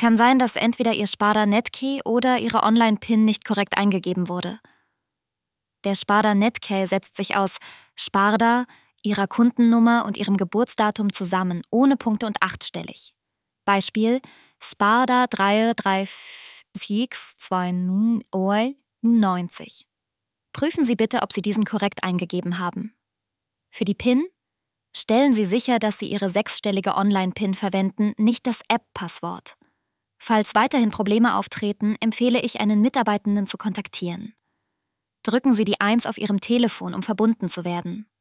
Kann sein, dass entweder Ihr Sparda-Netkey oder Ihre Online-PIN nicht korrekt eingegeben wurde. Der Sparda-Netkey setzt sich aus Sparda, Ihrer Kundennummer und Ihrem Geburtsdatum zusammen, ohne Punkte und achtstellig. Beispiel Sparda 33629. Prüfen Sie bitte, ob Sie diesen korrekt eingegeben haben. Für die PIN stellen Sie sicher, dass Sie Ihre 6-stellige Online-PIN verwenden, nicht das App-Passwort. Falls weiterhin Probleme auftreten, empfehle ich, einen Mitarbeitenden zu kontaktieren. Drücken Sie die 1 auf Ihrem Telefon, um verbunden zu werden.